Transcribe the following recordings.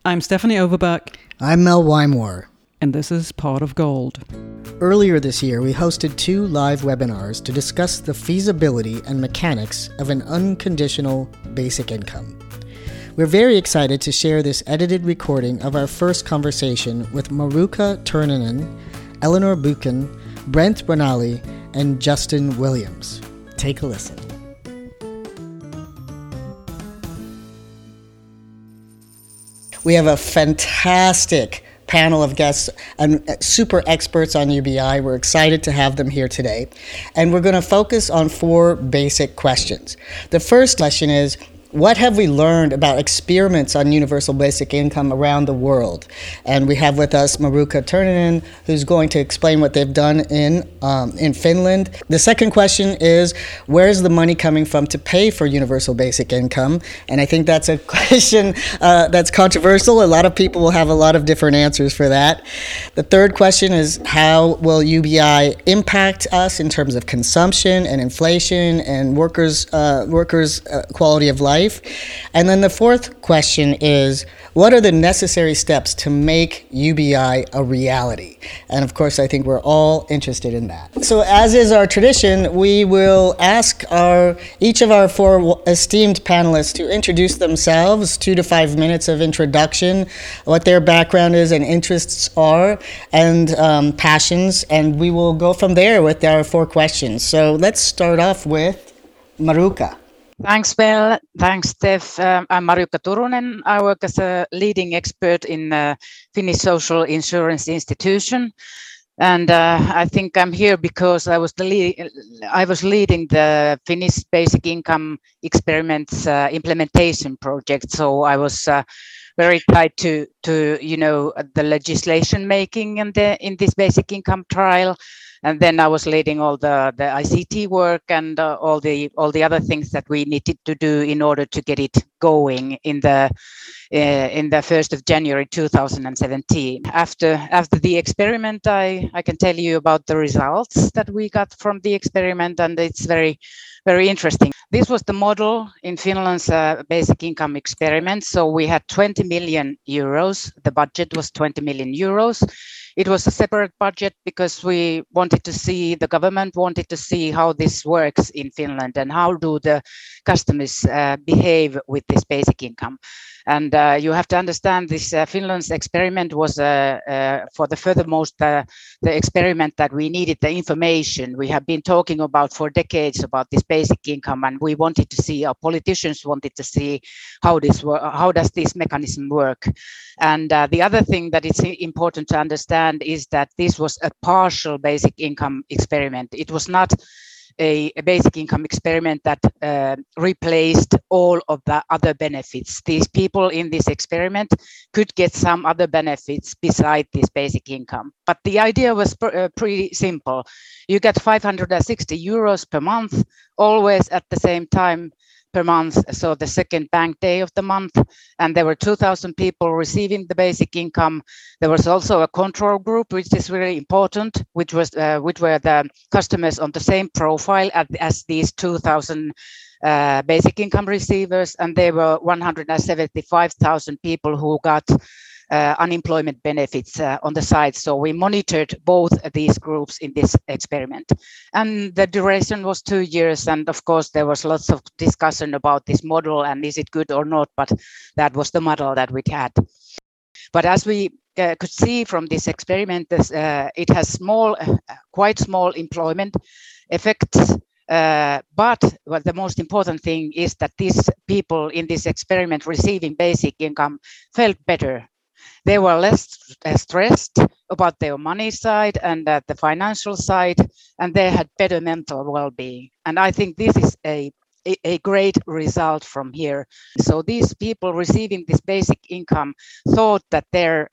I'm Stephanie Overbeck. I'm Mel Wymore. And this is Pot of Gold. Earlier this year, we hosted 2 live webinars to discuss the feasibility and mechanics of an unconditional basic income. We're very excited to share this edited recording of our first conversation with Maruka Turninen, Eleanor Buchan, Brent Ranalli, and Justin Williams. Take a listen. We have a fantastic panel of guests and super experts on UBI. We're excited to have them here today. And we're going to focus on 4 basic questions. The first question is, what have we learned about experiments on universal basic income around the world? And we have with us Maruka Turninen, who's going to explain what they've done in Finland. The second question is, where's the money coming from to pay for universal basic income? And I think that's a question that's controversial. A lot of people will have a lot of different answers for that. The third question is, how will UBI impact us in terms of consumption and inflation and workers' quality of life? And then the fourth question is, what are the necessary steps to make UBI a reality? And of course, I think we're all interested in that. So as is our tradition, we will ask each of our 4 esteemed panelists to introduce themselves, 2 to 5 minutes of introduction, what their background is and interests are, and passions, and we will go from there with our 4 questions. So let's start off with Maruka. Thanks, Mel. Thanks, Steph. I'm Maruka Turunen. I work as a leading expert in Finnish Social Insurance Institution. And I think I'm here because I was leading the Finnish Basic Income Experiments implementation project. So I was very tied to the legislation making in this basic income trial. And then I was leading all the ICT work and all the other things that we needed to do in order to get it going in the 1st of January 2017. After the experiment, I can tell you about the results that we got from the experiment, and it's very, very interesting. This was the model in Finland's basic income experiment. So we had 20 million euros. The budget was 20 million euros. It was a separate budget because the government wanted to see how this works in Finland and how do the customers behave with this basic income. And you have to understand this Finland's experiment was for the furthermost the experiment that we needed the information. We have been talking about for decades about this basic income, and we wanted to see, our politicians wanted to see how does this mechanism work. And the other thing that is important to understand is that this was a partial basic income experiment. It was not a basic income experiment that replaced all of the other benefits. These people in this experiment could get some other benefits beside this basic income. But the idea was pretty simple. You get 560 euros per month, always at the same time per month, so the second bank day of the month, and there were 2,000 people receiving the basic income. There was also a control group, which is really important, which were the customers on the same profile as these 2,000 basic income receivers, and there were 175,000 people who got unemployment benefits on the side. So we monitored both these groups in this experiment. And the duration was 2 years. And of course, there was lots of discussion about this model and is it good or not, but that was the model that we had. But as we could see from this experiment, it has quite small employment effects. But the most important thing is that these people in this experiment receiving basic income felt better. They were less stressed about their money side and the financial side, and they had better mental well-being. And I think this is a great result from here. So these people receiving this basic income thought that their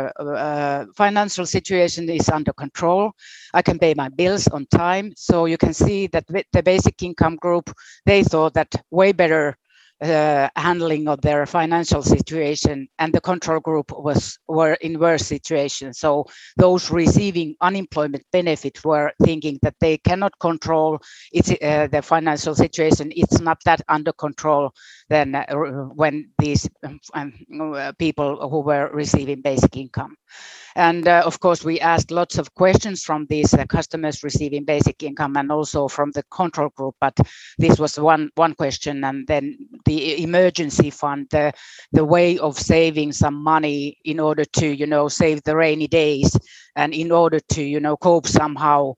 financial situation is under control. I can pay my bills on time. So you can see that with the basic income group, they thought that way better handling of their financial situation, and the control group were in worse situations. So those receiving unemployment benefits were thinking that they cannot control their financial situation. It's not that under control than when these people who were receiving basic income. And of course, we asked lots of questions from these customers receiving basic income and also from the control group. But this was one question. And then the emergency fund, the way of saving some money in order to, save the rainy days and in order to, cope somehow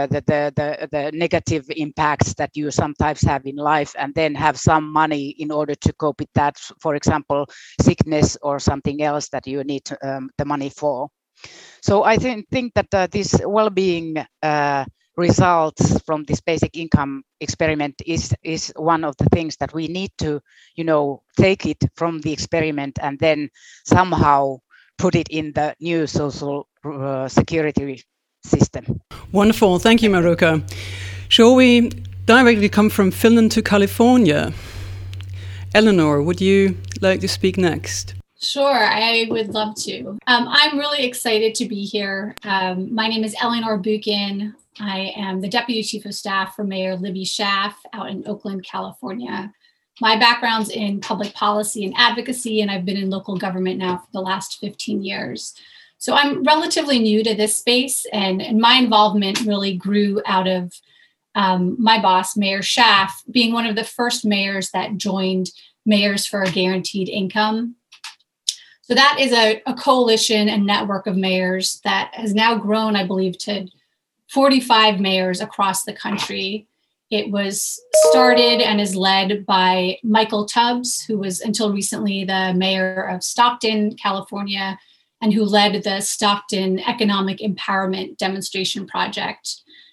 the negative impacts that you sometimes have in life, and then have some money in order to cope with that. For example, sickness or something else that you need the money for. So I think that this well-being results from this basic income experiment is one of the things that we need to, take it from the experiment and then somehow put it in the new social security system. Wonderful. Thank you, Maruka. Shall we directly come from Finland to California? Eleanor, would you like to speak next? Sure, I would love to. I'm really excited to be here. My name is Eleanor Buchan. I am the Deputy Chief of Staff for Mayor Libby Schaaf out in Oakland, California. My background's in public policy and advocacy, and I've been in local government now for the last 15 years. So I'm relatively new to this space, and my involvement really grew out of my boss, Mayor Schaaf, being one of the first mayors that joined Mayors for a Guaranteed Income. So that is a coalition and network of mayors that has now grown, I believe, to 45 mayors across the country. It was started and is led by Michael Tubbs, who was until recently the mayor of Stockton, California, and who led the Stockton Economic Empowerment Demonstration Project,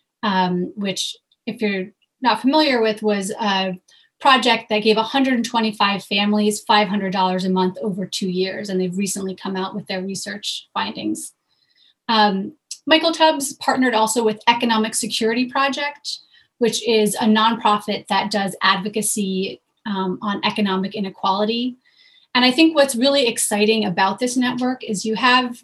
which, if you're not familiar with, was a project that gave 125 families $500 a month over 2 years, and they've recently come out with their research findings. Michael Tubbs partnered also with Economic Security Project, which is a nonprofit that does advocacy on economic inequality. And I think what's really exciting about this network is you have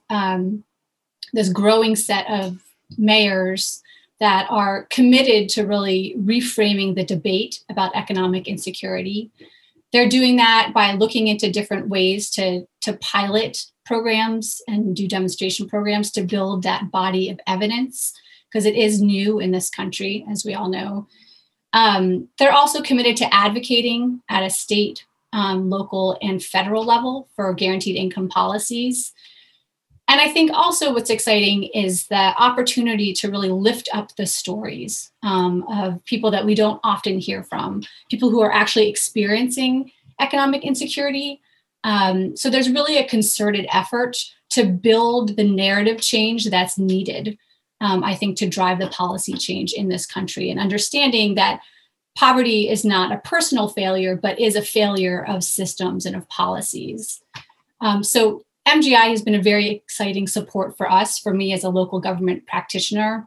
this growing set of mayors that are committed to really reframing the debate about economic insecurity. They're doing that by looking into different ways to pilot programs and do demonstration programs to build that body of evidence, because it is new in this country, as we all know. They're also committed to advocating at a state, local, and federal level for guaranteed income policies. And I think also what's exciting is the opportunity to really lift up the stories of people that we don't often hear from, people who are actually experiencing economic insecurity. So there's really a concerted effort to build the narrative change that's needed, I think, to drive the policy change in this country, and understanding that poverty is not a personal failure, but is a failure of systems and of policies. So MGI has been a very exciting support for us, for me as a local government practitioner.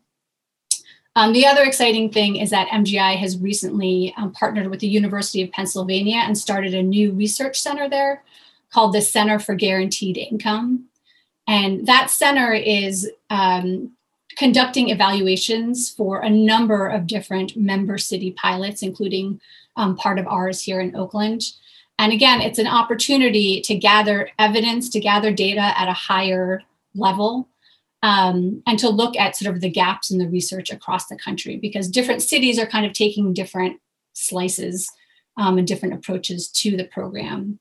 The other exciting thing is that MGI has recently partnered with the University of Pennsylvania and started a new research center there called the Center for Guaranteed Income. And that center is conducting evaluations for a number of different member city pilots, including part of ours here in Oakland. And again, it's an opportunity to gather evidence, to gather data at a higher level, and to look at sort of the gaps in the research across the country, because different cities are kind of taking different slices and different approaches to the program.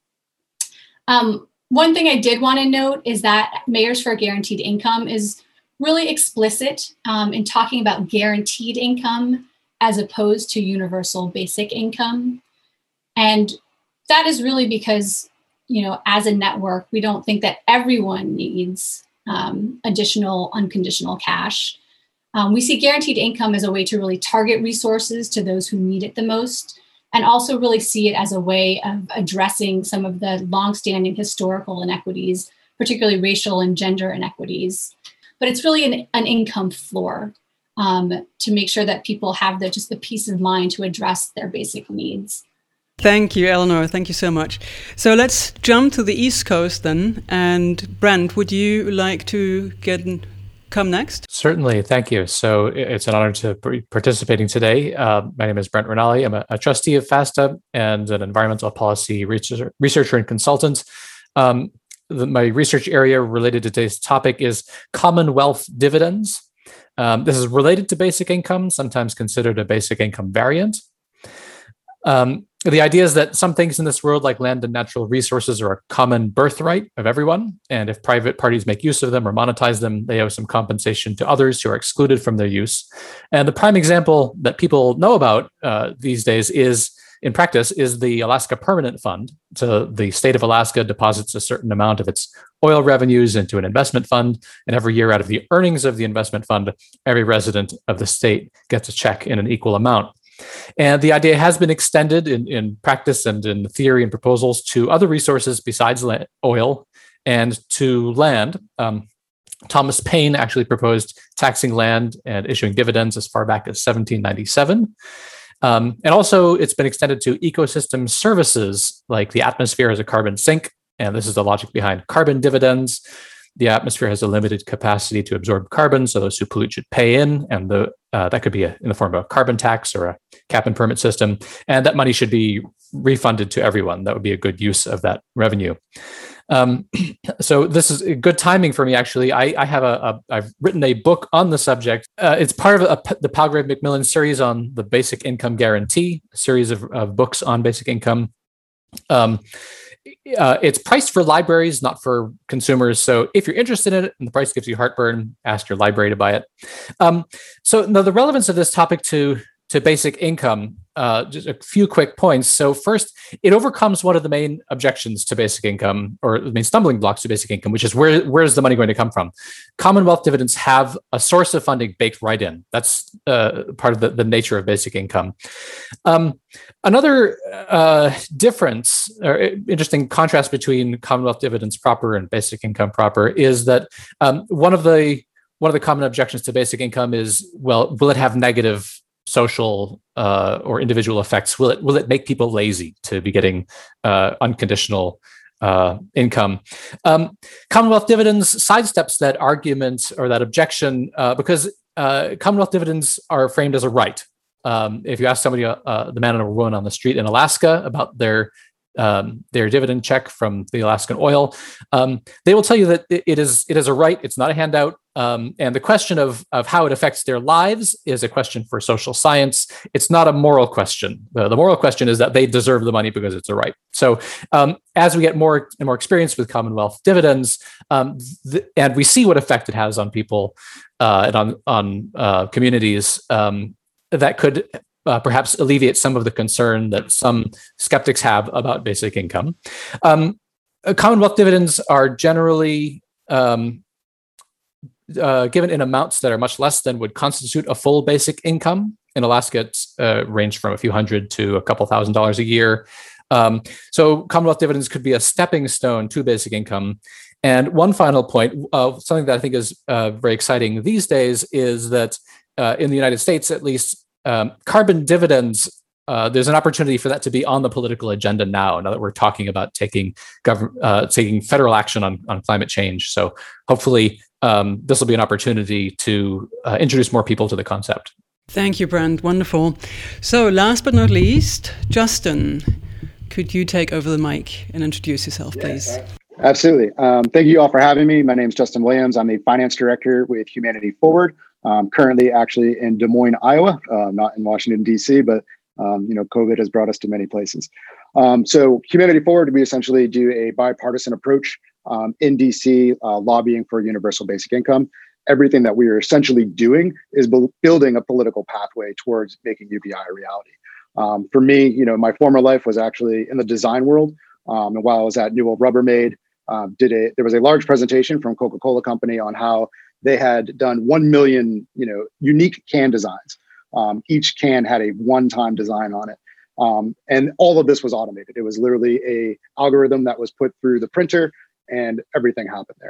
One thing I did want to note is that Mayors for a Guaranteed Income is really explicit in talking about guaranteed income as opposed to universal basic income. And that is really because, as a network, we don't think that everyone needs additional unconditional cash. We see guaranteed income as a way to really target resources to those who need it the most, and also really see it as a way of addressing some of the longstanding historical inequities, particularly racial and gender inequities. But it's really an income floor to make sure that people have just the peace of mind to address their basic needs. Thank you, Eleanor. Thank you so much. So let's jump to the East Coast then. And Brent, would you like to come next? Certainly. Thank you. So it's an honor to be participating today. My name is Brent Rinaldi. I'm a trustee of FASTA and an environmental policy researcher and consultant. My research area related to today's topic is Commonwealth dividends. This is related to basic income, sometimes considered a basic income variant. The idea is that some things in this world, like land and natural resources, are a common birthright of everyone. And if private parties make use of them or monetize them, they owe some compensation to others who are excluded from their use. And the prime example that people know about these days in practice, is the Alaska Permanent Fund. So the state of Alaska deposits a certain amount of its oil revenues into an investment fund. And every year out of the earnings of the investment fund, every resident of the state gets a check in an equal amount. And the idea has been extended in practice and in theory and proposals to other resources besides oil and to land. Thomas Paine actually proposed taxing land and issuing dividends as far back as 1797. And also it's been extended to ecosystem services like the atmosphere as a carbon sink. And this is the logic behind carbon dividends. The atmosphere has a limited capacity to absorb carbon, so those who pollute should pay in, and that could be in the form of a carbon tax or a cap and permit system, and that money should be refunded to everyone. That would be a good use of that revenue. So this is good timing for me, actually. I've written a book on the subject. It's part of the Palgrave Macmillan series on the basic income guarantee, a series of books on basic income. It's priced for libraries, not for consumers. So if you're interested in it and the price gives you heartburn, ask your library to buy it. So now the relevance of this topic to basic income, just a few quick points. So first, it overcomes one of the main objections to basic income, or the main stumbling blocks to basic income, which is where's the money going to come from? Commonwealth dividends have a source of funding baked right in. That's part of the nature of basic income. Another difference or interesting contrast between Commonwealth dividends proper and basic income proper is that one of the common objections to basic income is, well, will it have negative social or individual effects? Will it make people lazy to be getting unconditional income? Commonwealth dividends sidesteps that argument or that objection because Commonwealth dividends are framed as a right. If you ask somebody, the man or woman on the street in Alaska, about their dividend check from the Alaskan oil, they will tell you that it is a right. It's not a handout. And the question of how it affects their lives is a question for social science. It's not a moral question. The moral question is that they deserve the money because it's a right. So as we get more and more experience with Commonwealth dividends, and we see what effect it has on people and on communities, that could perhaps alleviate some of the concern that some skeptics have about basic income. Commonwealth dividends are generally given in amounts that are much less than would constitute a full basic income. In Alaska, it's ranged from a few hundred to a couple $1,000s a year. So Commonwealth dividends could be a stepping stone to basic income. And one final point, something that I think is very exciting these days is that in the United States, at least, carbon dividends, there's an opportunity for that to be on the political agenda now that we're talking about taking federal action on climate change. So hopefully this will be an opportunity to introduce more people to the concept. Thank you, Brent. Wonderful. So last but not least, Justin, could you take over the mic and introduce yourself, please? Absolutely. Thank you all for having me. My name is Justin Williams. I'm the finance director with Humanity Forward. Currently actually in Des Moines, Iowa, not in Washington, D.C., but COVID has brought us to many places. So Humanity Forward, we essentially do a bipartisan approach in D.C., lobbying for universal basic income. Everything that we are essentially doing is building a political pathway towards making UBI a reality. For me, my former life was actually in the design world. And while I was at Newell Rubbermaid, there was a large presentation from Coca-Cola Company on how they had done 1 million, unique can designs. Each can had a one-time design on it. And all of this was automated. It was literally a algorithm that was put through the printer and everything happened there.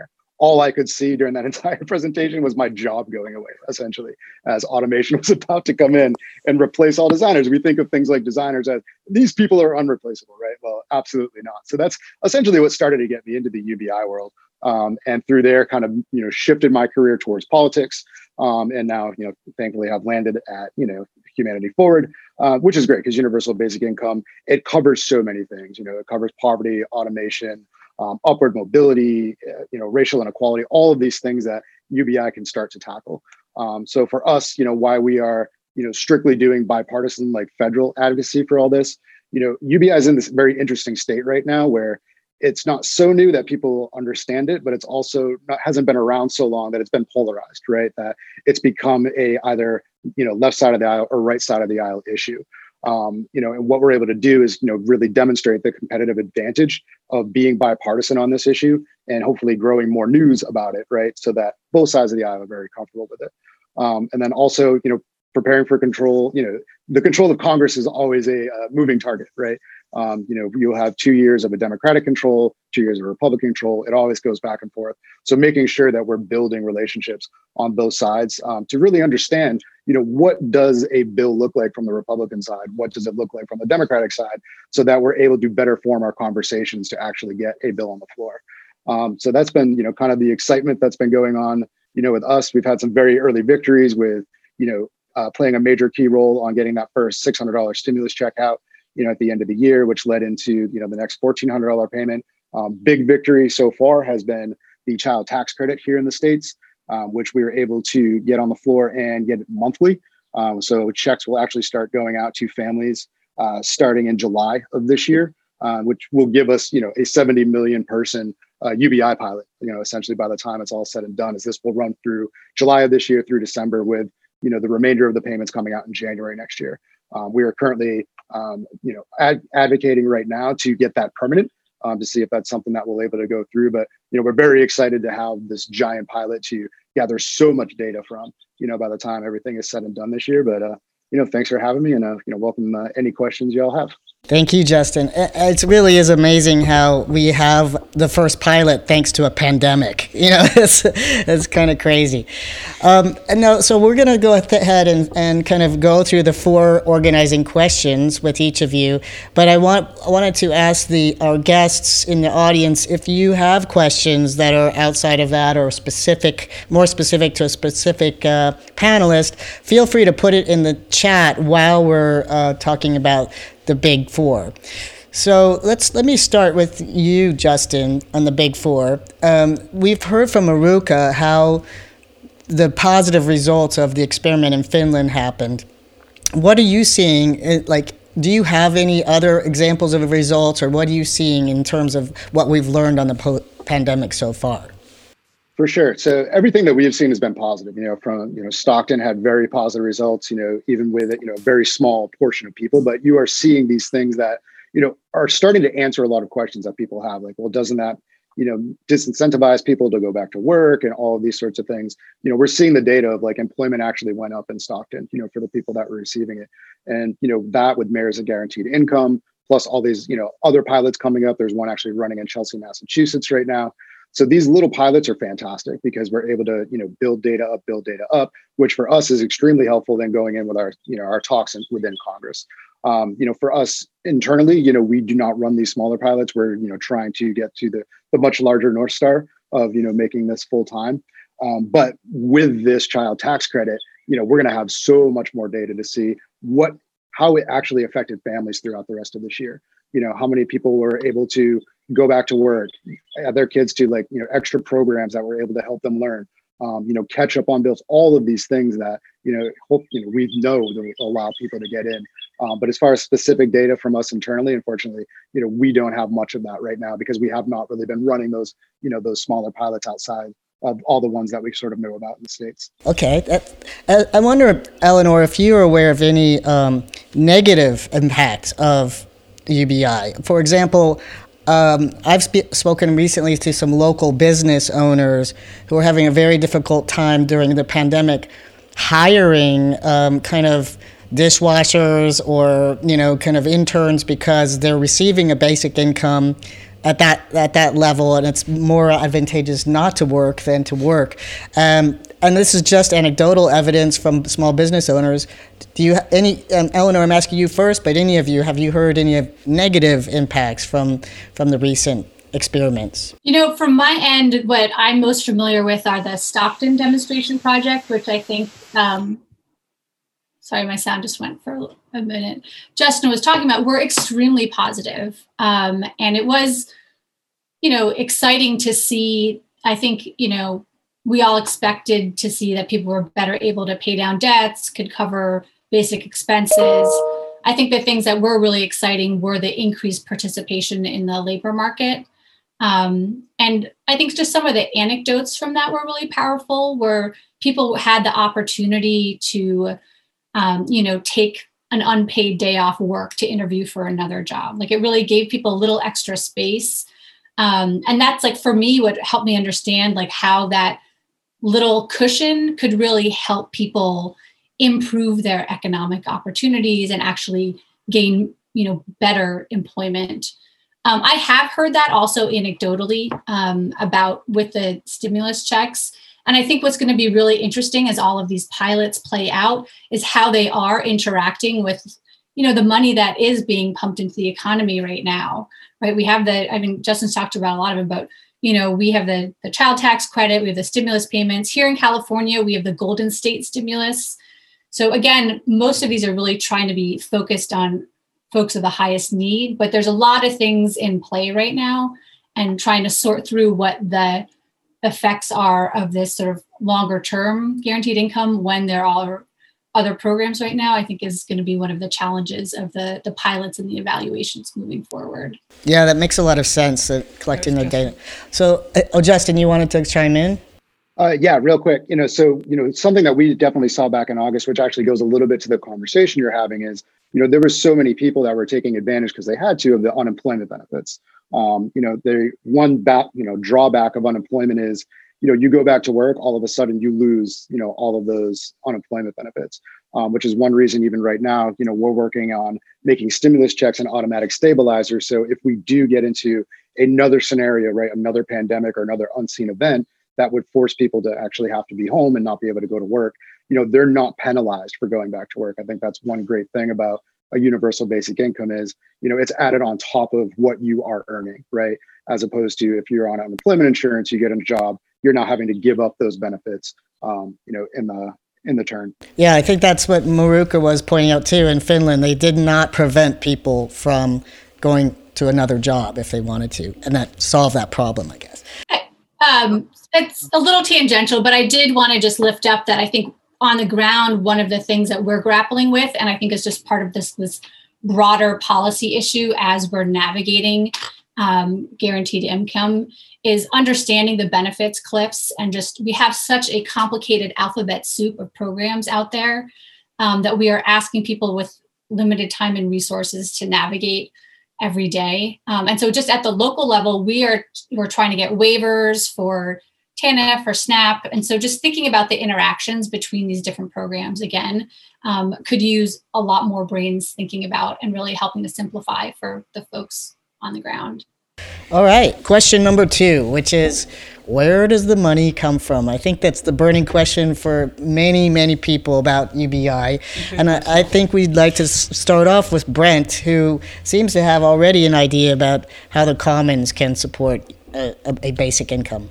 all I could see during that entire presentation was my job going away, essentially, as automation was about to come in and replace all designers. We think of things like designers as these people are unreplaceable, right? Well, absolutely not. So that's essentially what started to get me into the UBI world. And through there kind of, shifted my career towards politics. And now, thankfully have landed at, Humanity Forward, which is great because universal basic income, it covers so many things. It covers poverty, automation, upward mobility, racial inequality, all of these things that UBI can start to tackle. So for us, why we are, strictly doing bipartisan, like federal advocacy for all this, UBI is in this very interesting state right now where it's not so new that people understand it, but it's also hasn't been around so long that it's been polarized, right? That it's become a either, left side of the aisle or right side of the aisle issue. And what we're able to do is, really demonstrate the competitive advantage of being bipartisan on this issue and hopefully growing more news about it, right? So that both sides of the aisle are very comfortable with it. And then also, preparing for control, the control of Congress is always a moving target, right? You'll have 2 years of a Democratic control, 2 years of Republican control. It always goes back and forth. So making sure that we're building relationships on both sides to really understand, what does a bill look like from the Republican side? What does it look like from the Democratic side? So that we're able to better form our conversations to actually get a bill on the floor. So that's been, kind of the excitement that's been going on, with us. We've had some very early victories with, playing a major key role on getting that first $600 stimulus check out, at the end of the year, which led into, the next $1,400 payment. Big victory so far has been the child tax credit here in the States, which we were able to get on the floor and get it monthly. So checks will actually start going out to families starting in July of this year, which will give us, a 70 million person UBI pilot, essentially by the time it's all said and done, as this will run through July of this year through December with, the remainder of the payments coming out in January next year. We are currently, advocating right now to get that permanent, to see if that's something that we'll able to go through. But, we're very excited to have this giant pilot to gather so much data from, by the time everything is said and done this year. But, thanks for having me and, welcome any questions y'all have. Thank you, Justin. It really is amazing how we have the first pilot thanks to a pandemic. It's kind of crazy. So we're going to go ahead and kind of go through the 4 organizing questions with each of you. But I wanted to ask our guests in the audience, if you have questions that are outside of that or more specific to a specific panelist, feel free to put it in the chat while we're talking about the Big Four. So let me start with you, Justin, on the Big Four. We've heard from Maruka how the positive results of the experiment in Finland happened. What are you seeing? Do you have any other examples of results, or what are you seeing in terms of what we've learned on the pandemic so far? For sure. So everything that we have seen has been positive. From Stockton had very positive results. Even with a very small portion of people. But you are seeing these things that are starting to answer a lot of questions that people have. Like, well, doesn't that disincentivize people to go back to work and all of these sorts of things? We're seeing the data of like employment actually went up in Stockton. For the people that were receiving it, and that with Mayors of Guaranteed Income plus all these other pilots coming up. There's one actually running in Chelsea, Massachusetts right now. So these little pilots are fantastic because we're able to, build data up, which for us is extremely helpful then going in with our, our talks within Congress. For us internally, we do not run these smaller pilots. We're, trying to get to the much larger North Star of, making this full time. But with this child tax credit, we're going to have so much more data to see how it actually affected families throughout the rest of this year. How many people were able to go back to work, add their kids to extra programs that were able to help them learn, catch up on bills, all of these things that, we know that will allow people to get in. But as far as specific data from us internally, unfortunately, we don't have much of that right now because we have not really been running those, those smaller pilots outside of all the ones that we sort of know about in the States. Okay. I wonder, Eleanor, if you're aware of any negative impact of UBI. For example, I've spoken recently to some local business owners who are having a very difficult time during the pandemic hiring kind of dishwashers or, kind of interns because they're receiving a basic income at that level, and it's more advantageous not to work than to work. And this is just anecdotal evidence from small business owners. Do you Eleanor, I'm asking you first, but any of you, have you heard any negative impacts from the recent experiments? From my end, what I'm most familiar with are the Stockton demonstration project, which I think, sorry, my sound just went for a minute. Justin was talking about, were extremely positive. And it was, exciting to see. I think, we all expected to see that people were better able to pay down debts, could cover basic expenses. I think the things that were really exciting were the increased participation in the labor market. And I think just some of the anecdotes from that were really powerful, where people had the opportunity to, take an unpaid day off work to interview for another job. Like, it really gave people a little extra space. And that's, like, for me, what helped me understand, like, how that little cushion could really help people improve their economic opportunities and actually gain, better employment. I have heard that also anecdotally about with the stimulus checks. And I think what's going to be really interesting as all of these pilots play out is how they are interacting with, the money that is being pumped into the economy right now, right? We have Justin's talked about a lot of it, but, we have the child tax credit, we have the stimulus payments. Here in California, we have the Golden State stimulus. So again, most of these are really trying to be focused on folks of the highest need, but there's a lot of things in play right now, and trying to sort through what the effects are of this sort of longer term guaranteed income when there are other programs right now, I think is going to be one of the challenges of the pilots and the evaluations moving forward. Yeah, that makes a lot of sense, collecting the data. So, Justin, you wanted to chime in? Yeah, real quick. Something that we definitely saw back in August, which actually goes a little bit to the conversation you're having, is, there were so many people that were taking advantage because they had to of the unemployment benefits. The one drawback of unemployment is, you go back to work, all of a sudden you lose, all of those unemployment benefits, which is one reason even right now, we're working on making stimulus checks and automatic stabilizers. So if we do get into another scenario, right, another pandemic or another unseen event that would force people to actually have to be home and not be able to go to work, they're not penalized for going back to work. I think that's one great thing about a universal basic income is, it's added on top of what you are earning, right? As opposed to if you're on unemployment insurance, you get a job, you're not having to give up those benefits, in the turn. Yeah, I think that's what Maruka was pointing out too. In Finland, they did not prevent people from going to another job if they wanted to, and that solved that problem, I guess. It's a little tangential, but I did want to just lift up that I think on the ground, one of the things that we're grappling with, and I think is just part of this broader policy issue as we're navigating guaranteed income, is understanding the benefits cliffs. And just, we have such a complicated alphabet soup of programs out there that we are asking people with limited time and resources to navigate every day. And so just at the local level, we're trying to get waivers for TANF or SNAP. And so just thinking about the interactions between these different programs, again, could use a lot more brains thinking about and really helping to simplify for the folks on the ground. All right. Question number 2, which is, where does the money come from? I think that's the burning question for many, many people about UBI. And I think we'd like to start off with Brent, who seems to have already an idea about how the Commons can support a basic income.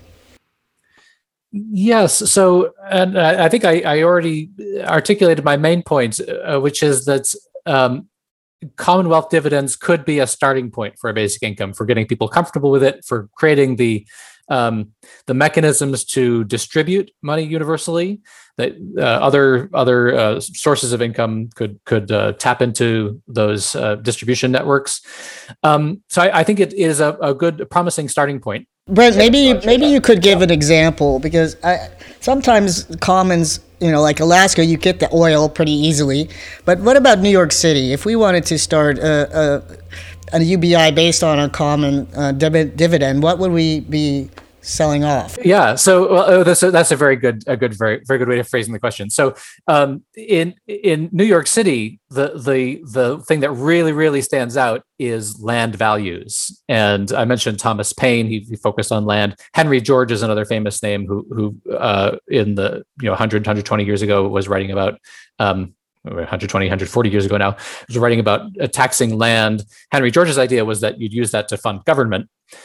Yes. So, and I think I already articulated my main point, which is that Commonwealth dividends could be a starting point for a basic income, for getting people comfortable with it, for creating the mechanisms to distribute money universally. That other sources of income could tap into those distribution networks. So I think it is a good, promising starting point. Brent, maybe you could give an example, because sometimes Commons, like Alaska, you get the oil pretty easily. But what about New York City? If we wanted to start a UBI based on a common dividend, what would we be selling off? Yeah, so that's a very good very good way of phrasing the question. So in New York City, the thing that really stands out is land values. And I mentioned Thomas Paine; he focused on land. Henry George is another famous name who in the 120 years ago was writing about. 120, 140 years ago now, was writing about taxing land. Henry George's idea was that you'd use that to fund government.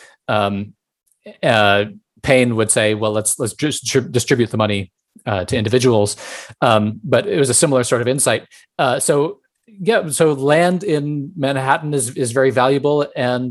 Paine would say, well, let's just distribute the money to individuals. But it was a similar sort of insight. So land in Manhattan is very valuable and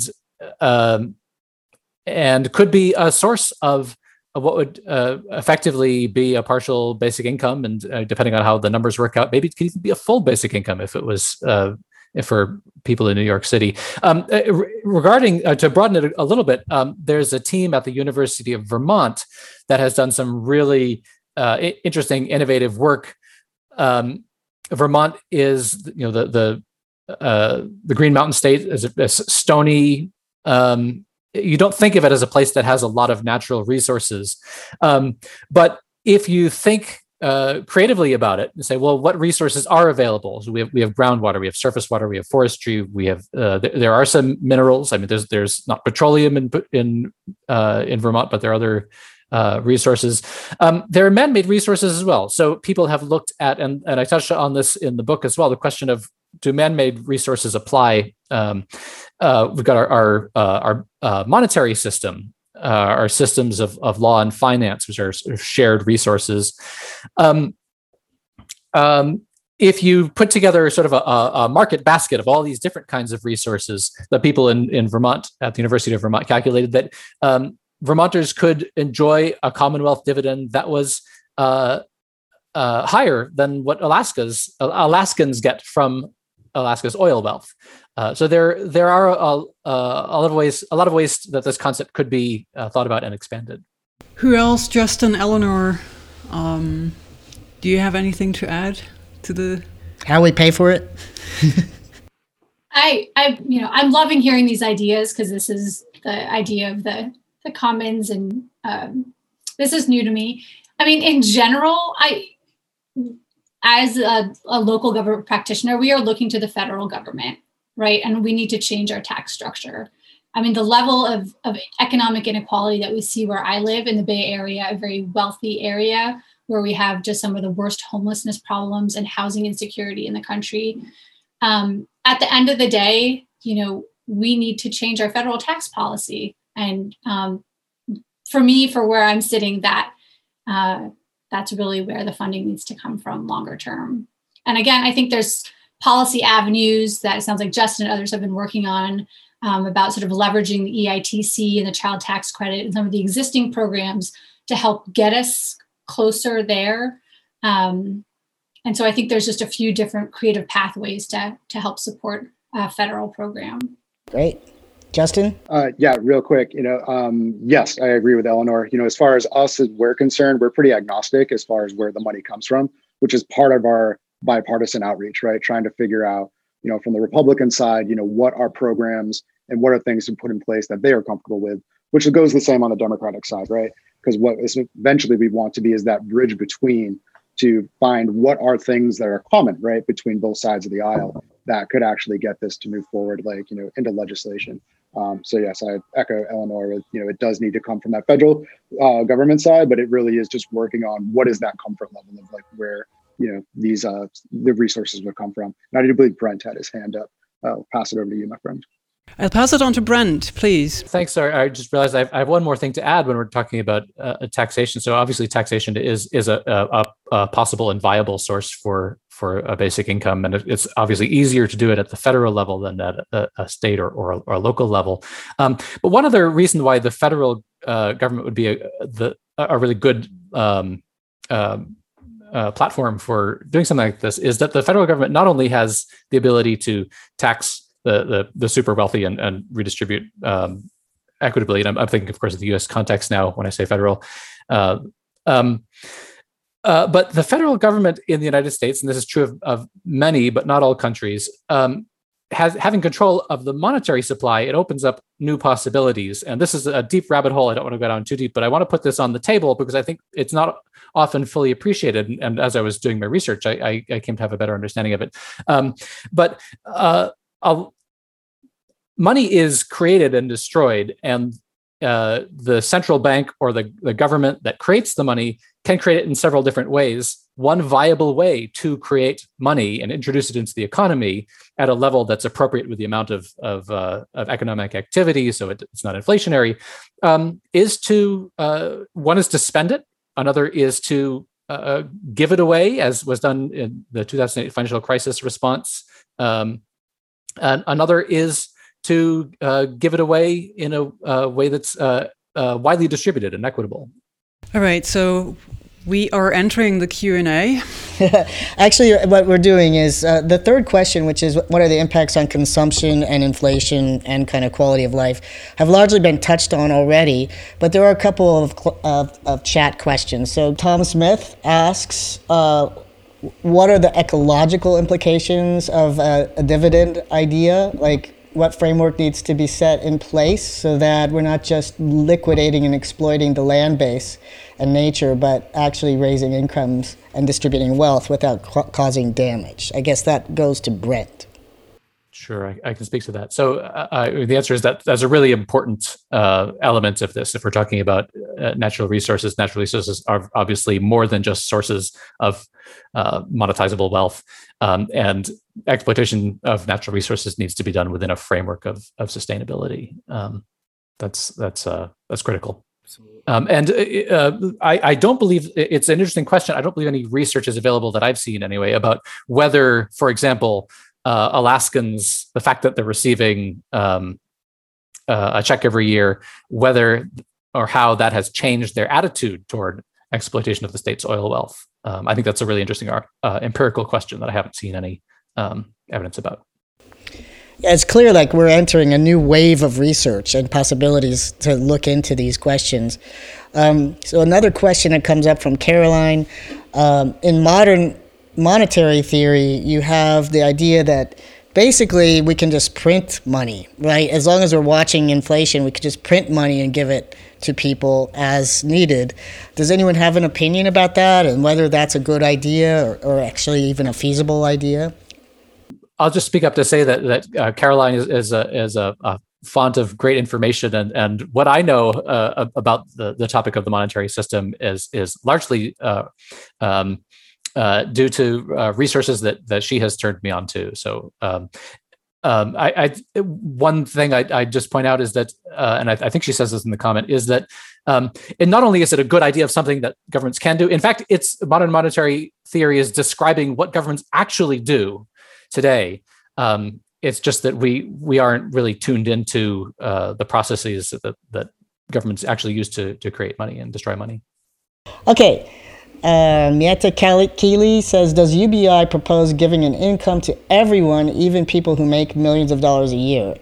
could be a source of what would effectively be a partial basic income, and depending on how the numbers work out, maybe it could even be a full basic income if it was for people in New York City. Regarding, to broaden it a little bit, there's a team at the University of Vermont that has done some really interesting, innovative work. Vermont is, the Green Mountain State is a stony. You don't think of it as a place that has a lot of natural resources, but if you think creatively about it and say, well, what resources are available? So we have groundwater, we have surface water, we have forestry, we have there are some minerals. I mean, there's not petroleum in Vermont, but there are other resources. There are man-made resources as well. So people have looked at, and I touched on this in the book as well, the question of, do man-made resources apply? We've got our monetary system, our systems of law and finance, which are sort of shared resources. If you put together sort of a market basket of all these different kinds of resources, the people in Vermont at the University of Vermont calculated that Vermonters could enjoy a Commonwealth dividend that was higher than what Alaskans get from Alaska's oil wealth. So there are a lot of ways that this concept could be thought about and expanded. Who else, Justin, Eleanor? Do you have anything to add to the how we pay for it? I'm loving hearing these ideas, because this is the idea of the commons, and this is new to me. I mean, in general, as a local government practitioner, we are looking to the federal government, right? And we need to change our tax structure. I mean, the level of economic inequality that we see where I live in the Bay Area, a very wealthy area where we have just some of the worst homelessness problems and housing insecurity in the country. At the end of the day, we need to change our federal tax policy. And for me, for where I'm sitting, that's really where the funding needs to come from longer term. And again, I think there's policy avenues that it sounds like Justin and others have been working on about sort of leveraging the EITC and the child tax credit and some of the existing programs to help get us closer there. And so I think there's just a few different creative pathways to help support a federal program. Great. Justin? Yeah, real quick, yes, I agree with Eleanor. As far as us, as we're concerned, we're pretty agnostic as far as where the money comes from, which is part of our bipartisan outreach, right? Trying to figure out, from the Republican side, what are programs and what are things to put in place that they are comfortable with, which goes the same on the Democratic side, right? Because what eventually we want to be is that bridge between, to find what are things that are common, right, between both sides of the aisle that could actually get this to move forward, into legislation. So yes, I echo Eleanor. It does need to come from that federal government side, but it really is just working on what is that comfort level of where these the resources would come from. And I do believe Brent had his hand up. I'll pass it over to you, my friend. I'll pass it on to Brent, please. Thanks. Sorry, I just realized I have one more thing to add when we're talking about taxation. So obviously, taxation is a possible and viable source for a basic income, and it's obviously easier to do it at the federal level than at a state or a local level. But one other reason why the federal government would be a really good platform for doing something like this is that the federal government not only has the ability to tax the super wealthy and redistribute equitably. And I'm thinking, of course, of the U.S. context now when I say federal. But the federal government in the United States, and this is true of many, but not all countries, having control of the monetary supply, it opens up new possibilities. And this is a deep rabbit hole. I don't want to go down too deep, but I want to put this on the table because I think it's not often fully appreciated. And as I was doing my research, I came to have a better understanding of it. But money is created and destroyed, and the central bank or the government that creates the money can create it in several different ways. One viable way to create money and introduce it into the economy at a level that's appropriate with the amount of economic activity, so it's not inflationary, is to one is to spend it. Another is to give it away, as was done in the 2008 financial crisis response. And another is to give it away in a way that's widely distributed and equitable. All right, so we are entering the Q&A. Actually, what we're doing is the third question, which is what are the impacts on consumption and inflation and kind of quality of life, have largely been touched on already, but there are a couple of chat questions. So Tom Smith asks, what are the ecological implications of a dividend idea? Like, what framework needs to be set in place so that we're not just liquidating and exploiting the land base and nature, but actually raising incomes and distributing wealth without causing damage? I guess that goes to Brent. Sure, I can speak to that. So the answer is that that's a really important element of this. If we're talking about natural resources are obviously more than just sources of monetizable wealth, and exploitation of natural resources needs to be done within a framework of sustainability. That's critical. I don't believe, it's an interesting question. I don't believe any research is available that I've seen anyway about whether, for example, Alaskans, the fact that they're receiving a check every year, whether or how that has changed their attitude toward exploitation of the state's oil wealth. I think that's a really interesting empirical question that I haven't seen any evidence about. Yeah, it's clear like we're entering a new wave of research and possibilities to look into these questions. So another question that comes up from Caroline, in modern monetary theory, you have the idea that basically we can just print money, right? As long as we're watching inflation, we could just print money and give it to people as needed. Does anyone have an opinion about that and whether that's a good idea or actually even a feasible idea? I'll just speak up to say that Caroline is a font of great information, and what I know about the topic of the monetary system is largely due to resources that she has turned me on to. So one thing I just point out is that, and I think she says this in the comment, is that and not only is it a good idea of something that governments can do, in fact, it's modern monetary theory is describing what governments actually do today. It's just that we aren't really tuned into the processes that governments actually use to create money and destroy money. Okay. Mieta Keeley says, does UBI propose giving an income to everyone, even people who make millions of dollars a year?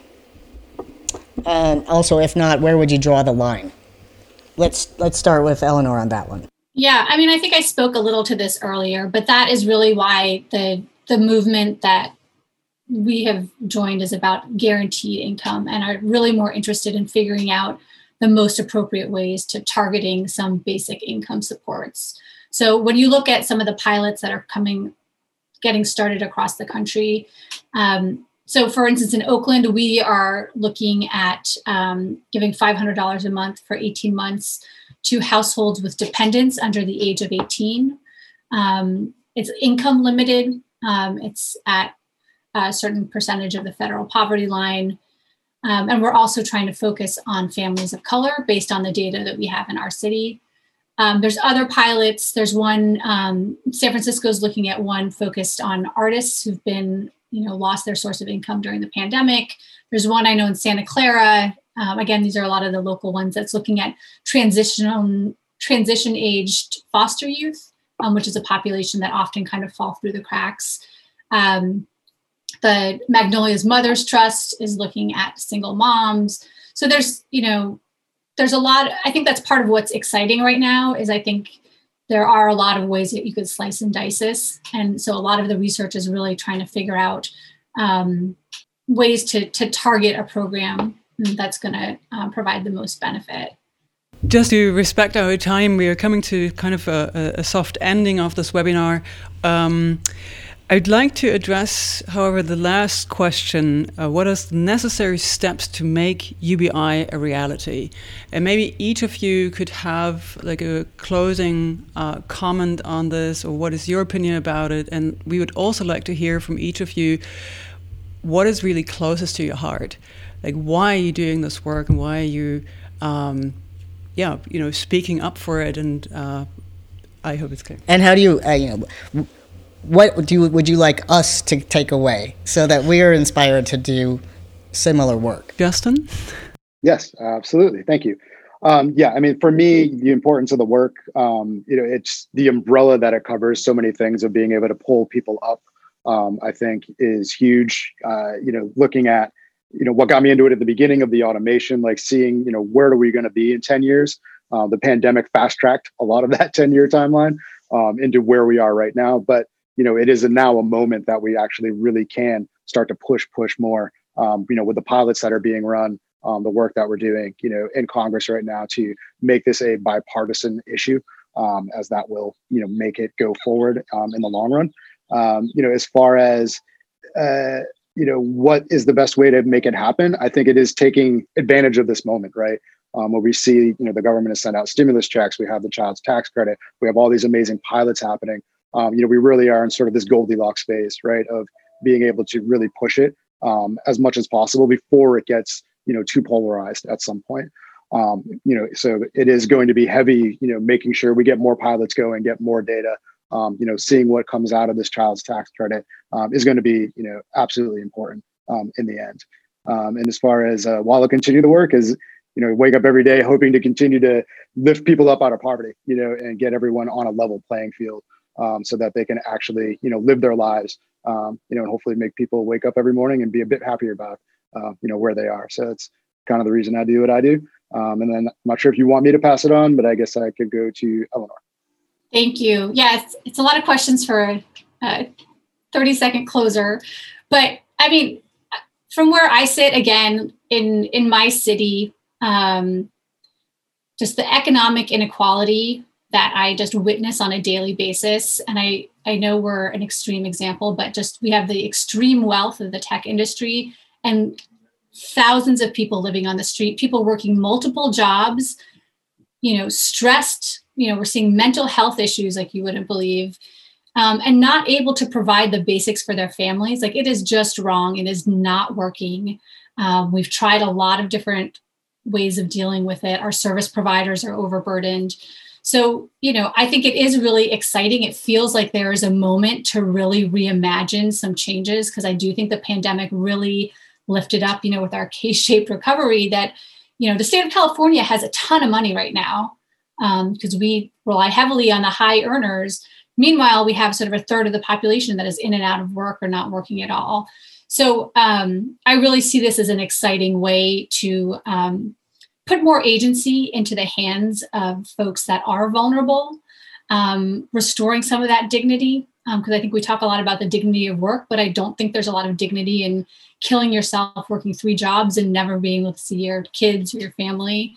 And also, if not, where would you draw the line? Let's start with Eleanor on that one. Yeah, I mean, I think I spoke a little to this earlier, but that is really why the movement that we have joined is about guaranteed income, and are really more interested in figuring out the most appropriate ways to targeting some basic income supports. So when you look at some of the pilots that are getting started across the country, so for instance, in Oakland, we are looking at giving $500 a month for 18 months to households with dependents under the age of 18. It's income limited. It's at a certain percentage of the federal poverty line. And we're also trying to focus on families of color based on the data that we have in our city. There's other pilots. There's one, San Francisco is looking at one focused on artists who've been, lost their source of income during the pandemic. There's one I know in Santa Clara. Again, these are a lot of the local ones that's looking at transition-aged foster youth, which is a population that often kind of fall through the cracks. The Magnolia's Mothers Trust is looking at single moms. So there's a lot. I think that's part of what's exciting right now is I think there are a lot of ways that you could slice and dice this. And so a lot of the research is really trying to figure out ways to target a program that's going to provide the most benefit. Just to respect our time, we are coming to kind of a soft ending of this webinar. I'd like to address, however, the last question. What are the necessary steps to make UBI a reality? And maybe each of you could have like a closing comment on this, or what is your opinion about it? And we would also like to hear from each of you what is really closest to your heart. Like, why are you doing this work, and why are you speaking up for it, and I hope it's clear. And how do you, what would you like us to take away so that we are inspired to do similar work? Justin? Yes, absolutely. Thank you. For me, the importance of the work, it's the umbrella that it covers so many things of being able to pull people up, I think is huge. Looking at, what got me into it at the beginning of the automation, like seeing, where are we going to be in 10 years? The pandemic fast-tracked a lot of that 10-year timeline into where we are right now. But, it is now a moment that we actually really can start to push more, with the pilots that are being run, the work that we're doing, in Congress right now to make this a bipartisan issue, as that will, make it go forward in the long run. As far as, what is the best way to make it happen? I think it is taking advantage of this moment, right? Where we see, the government has sent out stimulus checks. We have the child's tax credit. We have all these amazing pilots happening. We really are in sort of this Goldilocks phase, right? Of being able to really push it as much as possible before it gets, too polarized at some point. So it is going to be heavy, making sure we get more pilots going, get more data, seeing what comes out of this child's tax credit is going to be, absolutely important in the end. And as far as while I continue the work is, wake up every day hoping to continue to lift people up out of poverty, and get everyone on a level playing field so that they can actually, live their lives, and hopefully make people wake up every morning and be a bit happier about, where they are. So it's kind of the reason I do what I do. And then I'm not sure if you want me to pass it on, but I guess I could go to Eleanor. Thank you. Yeah, it's a lot of questions for a 30-second closer. But I mean, from where I sit, again, in my city, just the economic inequality that I just witness on a daily basis. And I know we're an extreme example, but just we have the extreme wealth of the tech industry and thousands of people living on the street, people working multiple jobs, stressed, we're seeing mental health issues like you wouldn't believe, and not able to provide the basics for their families. Like, it is just wrong. It is not working. We've tried a lot of different ways of dealing with it. Our service providers are overburdened. So, I think it is really exciting. It feels like there is a moment to really reimagine some changes, because I do think the pandemic really lifted up, with our K-shaped recovery that, the state of California has a ton of money right now because we rely heavily on the high earners. Meanwhile, we have sort of a third of the population that is in and out of work or not working at all. So I really see this as an exciting way to put more agency into the hands of folks that are vulnerable, restoring some of that dignity. Because I think we talk a lot about the dignity of work, but I don't think there's a lot of dignity in killing yourself working 3 jobs and never being able to see your kids or your family.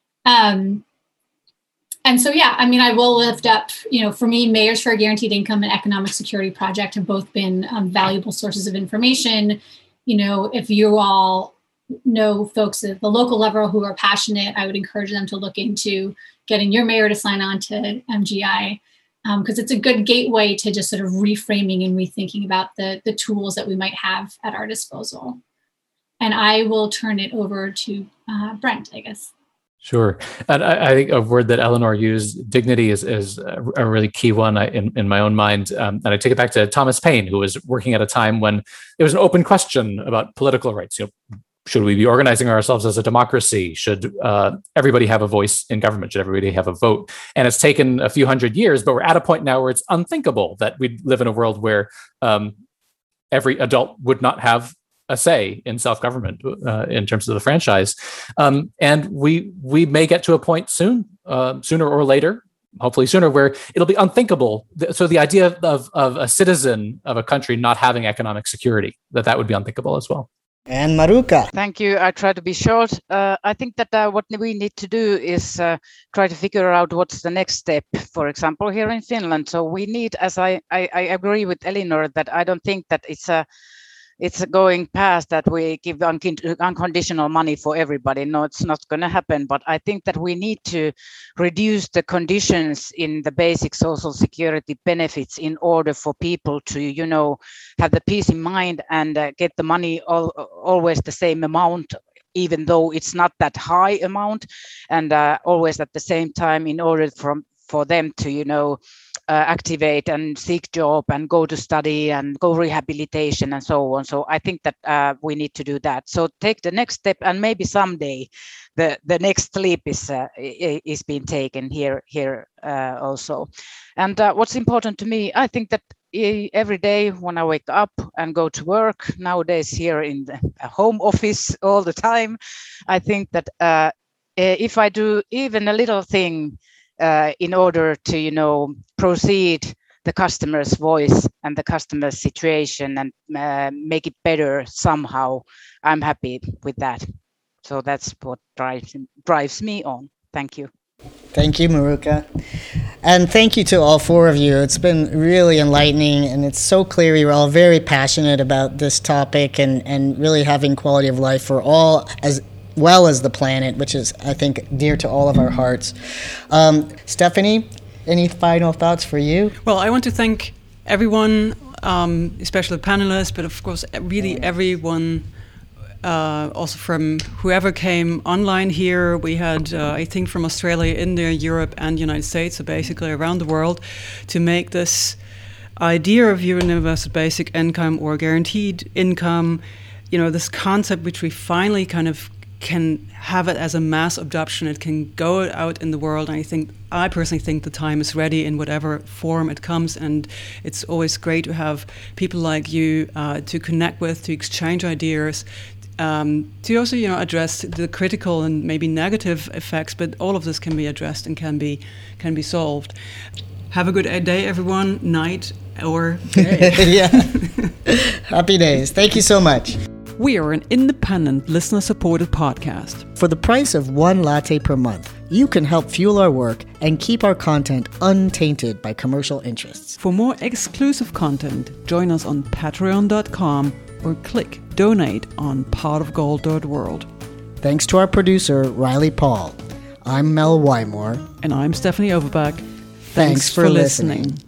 And so, yeah, I mean, I will lift up, for me, Mayors for a Guaranteed Income and Economic Security Project have both been valuable sources of information. If you all know folks at the local level who are passionate, I would encourage them to look into getting your mayor to sign on to MGI, because it's a good gateway to just sort of reframing and rethinking about the tools that we might have at our disposal. And I will turn it over to Brent, I guess. Sure. And I think a word that Eleanor used, dignity, is a really key one in my own mind. And I take it back to Thomas Paine, who was working at a time when it was an open question about political rights. Should we be organizing ourselves as a democracy? Should everybody have a voice in government? Should everybody have a vote? And it's taken a few hundred years, but we're at a point now where it's unthinkable that we'd live in a world where every adult would not have a say in self-government in terms of the franchise. And we may get to a point soon, sooner or later, hopefully sooner, where it'll be unthinkable. So the idea of a citizen of a country not having economic security, that would be unthinkable as well. And Maruka. Thank you. I try to be short. I think that what we need to do is try to figure out what's the next step, for example, here in Finland. So we need, as I agree with Elinor, that I don't think that it's going past that we give unconditional money for everybody. No, it's not going to happen. But I think that we need to reduce the conditions in the basic social security benefits in order for people to, have the peace in mind and get the money always the same amount, even though it's not that high amount, and always at the same time, in order for them to, activate and seek job and go to study and go rehabilitation and so on. So I think that we need to do that. So take the next step, and maybe someday the next leap is being taken here also. And what's important to me, I think that every day when I wake up and go to work nowadays here in the home office all the time, I think that if I do even a little thing in order to, proceed the customer's voice and the customer's situation and make it better somehow, I'm happy with that. So that's what drives me on. Thank you. Thank you, Maruka. And thank you to all four of you. It's been really enlightening, and it's so clear you're all very passionate about this topic and really having quality of life for all, as well as the planet, which is, I think, dear to all of our hearts. Stephanie, any final thoughts for you? Well, I want to thank everyone, especially the panelists, but of course, really everyone, also from whoever came online here. We had, I think, from Australia, India, Europe, and United States, so basically around the world, to make this idea of universal basic income or guaranteed income, this concept which we finally kind of can have it as a mass adoption. It can go out in the world. And I personally think the time is ready in whatever form it comes. And it's always great to have people like you to connect with, to exchange ideas, to also, address the critical and maybe negative effects. But all of this can be addressed and can be solved. Have a good day, everyone. Night or day. Yeah. Happy days. Thank you so much. We are an independent, listener-supported podcast. For the price of one latte per month, you can help fuel our work and keep our content untainted by commercial interests. For more exclusive content, join us on patreon.com or click donate on potofgold.world. Thanks to our producer, Riley Paul. I'm Mel Wymore. And I'm Stephanie Overbeck. Thanks for listening.